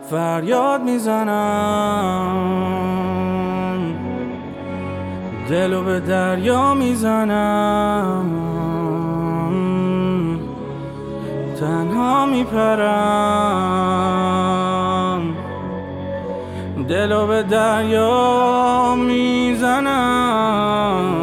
فریاد میزنم، دلو به دریا میزنم، تنها میپرم، دلو به دریا میزنم.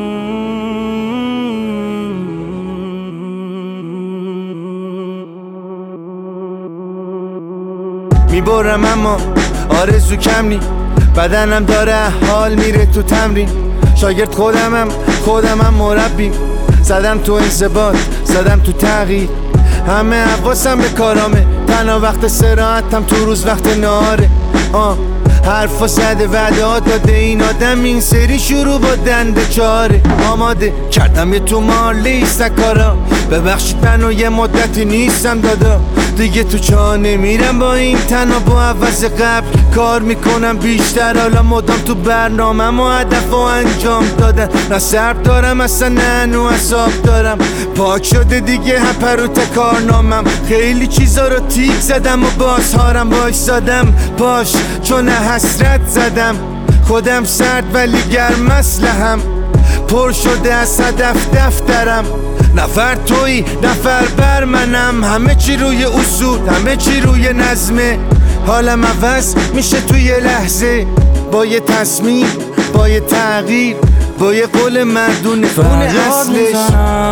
میبرم اما آرزو کم نی، بدنم داره حال میره تو تمرین. شاگرد خودمم مربیم، زدم تو انضباط، زدم تو تغییر. همه حواسم به کارامه، تنها وقت استراحتم تو روز وقت نهاره. حرفا زده وعده‌ها داده این آدم، این سری شروع با دنده چاره. آماده کردم یه تومار لیست کارا، ببخشید منو یه مدتی نیستم دادا. دیگه تو چاه نمیرم با این تنها، با عوض قبل کار میکنم بیشتر. حالا مدام تو برنامه و هدف و انجام دادن، نه سرد دارم اصلا نه هنو حساب دارم. پاک شده دیگه هپروت کارنامم، خیلی چیزا رو تیک زدم و بازهارم وایسادم پاش، چون حسرت زدم. خودم سرد ولی گرم اسلحه‌ام، پر شده از هدف دفترم. نفر تویی نفر بر منم، همه چی روی اصول، همه چی روی نظمه. حالم عوض میشه توی یه لحظه، با یه تصمیم، با یه تغییر، با یه قول مردونه خون اصلش.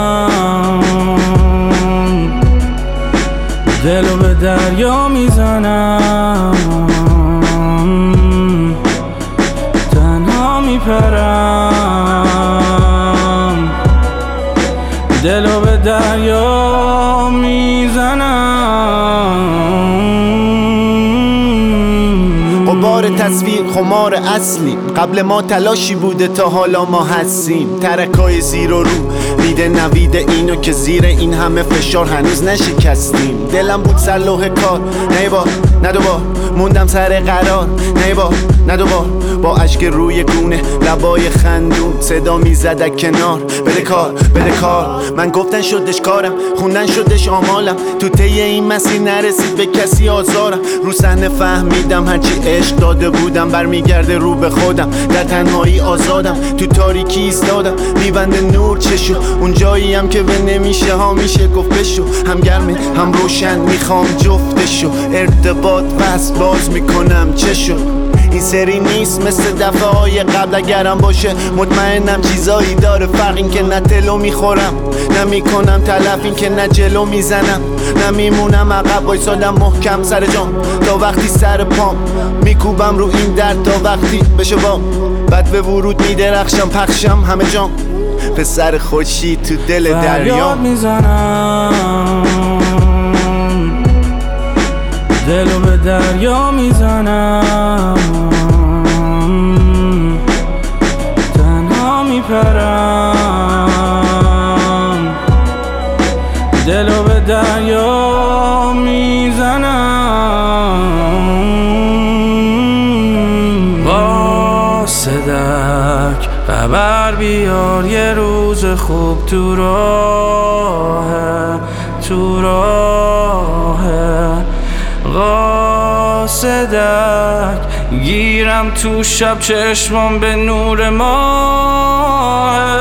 دلو به دریا میزنم، تنها میپرم، دلو به دریا میزنم. غبار تصویر خمار اصلی، قبل ما تلاشی بوده تا حالا ما هستیم. ترکای زیر و رو میده نویده اینو که زیر این همه فشار هنوز نشکستیم. دلم بود سر لوح کار، نه بار نه دوبار موندم سر قرار، نه بار نه دوبار با اشک روی گونه لبای خندون صدا میزد کنار. بده کار بده کار، من گفتن شدش کارم، خوندن شدش آمالم. تو طی این مسیر نرسید به کسی آزارم. رو صحنه فهمیدم هرچی عشق داده بودم برمیگرده رو به خودم. در تنهایی آزادم، تو تاریکی ایستادم، میبنده نور چشو. اون جاییم که به نمیشه ها میشه گفت بشو. هم گرمه هم روشن میخوام جفتشو، ارتباط بس باز میکنم چشو. این سری نیست مثل دفعه های قبل، اگرم باشه مطمئنم چیزایی داره فرق. این که نه تلو میخورم نه میکنم تلف، این که نه جلو میزنم نه میمونم عقب. وایسادم محکم سر جام تا وقتی سر پام میکوبم رو این درد، تا وقتی بشه بام. بعد به ورود میدرخشم پخشم همه جام، پسر خوشی تو دل دریا. فریاد میزنم، دلو به دریا میزنم، تنها میپرم، دلو به دریا میزنم. واسدک خبر بیار یه روز خوب تو راهه، تو راهه. قاصدک گیرم تو شب، چشمام به نور ماه.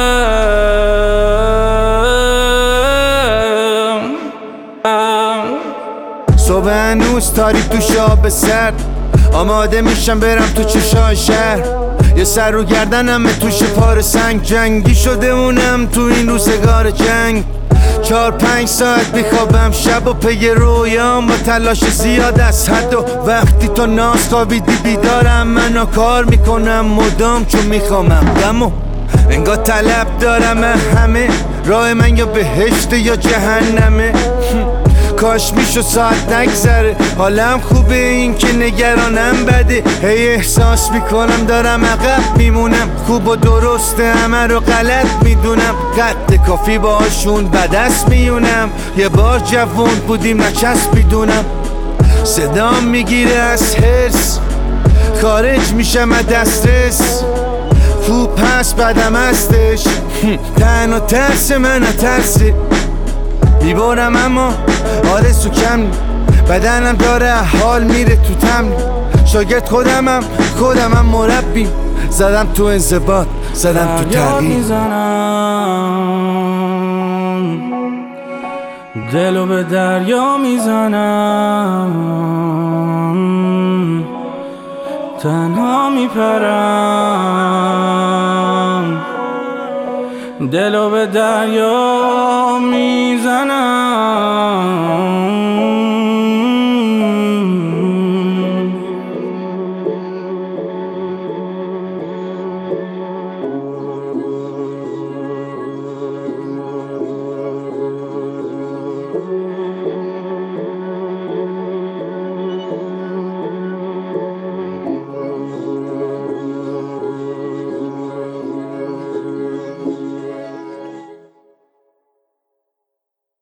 صبح هنوز تاریک تو شاب سرد، آماده میشم برم تو چشای شهر. یه سر رو گردنم توش پار سنگ، جنگی شده مونم تو این روزگار جنگ. 4-5 ساعت میخوابم شب و پی رویام، با تلاش زیاد از حد. و وقتی تو ناز خوابیدی بیدارم، منو کار میکنم مدام چون میخوامم دمو. انگار طلب دارم همه، راه من یا بهشت یا جهنمه. کاش میشو ساعت نگذره، حالم خوبه این که نگرانم بده. هی احساس میکنم دارم عقب میمونم، خوب و درسته همه رو غلط میدونم. قد کافی باشون بدست میونم، یه بار جوون بودیم نچسب میدونم. صدام میگیره از حرص، خارج میشم از دسترس. خوب هست بدم هستش، تنها ترس من ترسه. میبارم اما آرزو کم نی، بدنم داره حال میره تو تمرین. شاگرد خودمم مربیم. زدم تو انضباط، زدم تو تغییر. دلو به دریا میزنم، تنها میپرم. دلو به دریا میزنم،